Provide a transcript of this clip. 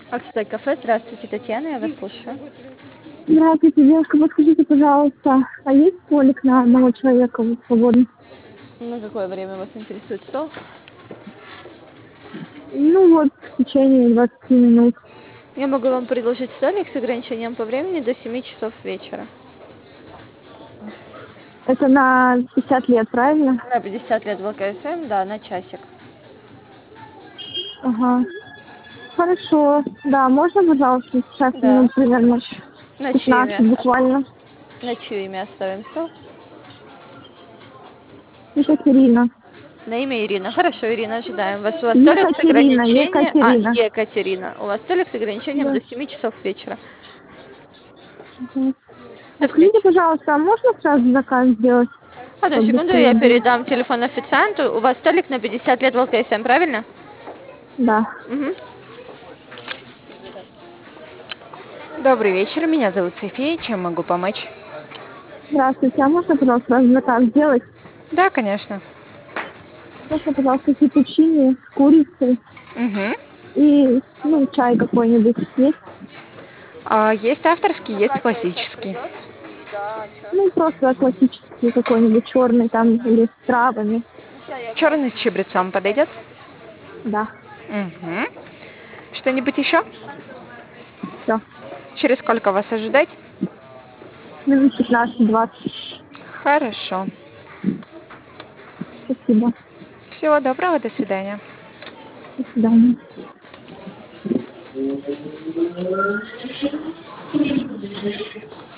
Оксай кафе, здравствуйте, Татьяна, я вас слушаю. Здравствуйте, девушка, подскажите, пожалуйста, а есть столик на одного человека свободный? На какое время вас интересует стол? Ну вот, в течение 20 минут. Я могу вам предложить столик с ограничением по времени до 7 часов вечера. Это на 50 лет, правильно? На 50 лет в ЛКСМ, да, на часик. Ага. Хорошо. Да, можно, пожалуйста, сейчас Да. минут примерно На чье 15 имя? буквально. На чье имя оставим стол? Екатерина. На имя Ирина. Хорошо, Ирина, ожидаем вас. У вас столик с Екатерина, ограничением... Екатерина. Екатерина. У вас столик с ограничением Да. до 7 часов вечера. Мгм. До А скажите, встречи. пожалуйста, а можно сразу заказ сделать, Одну чтобы секунду, я быстрее было? передам телефон официанту. У вас столик на 50 лет в ЛКСМ, правильно? Да. Угу. Добрый вечер, меня зовут София, чем могу помочь? Здравствуйте, а можно, пожалуйста, сразу заказ сделать? Да, конечно. Можно, пожалуйста, фетучини с курицей Угу. и, ну, чай какой-нибудь есть? Есть авторский, есть классический. Ну, просто классический какой-нибудь черный там или с травами. Черный с чабрецом подойдет? Да, Угу. Что-нибудь еще? все. Через сколько вас ожидать? Минут 15-20. Хорошо. Спасибо. Всего доброго, до свидания. До свидания.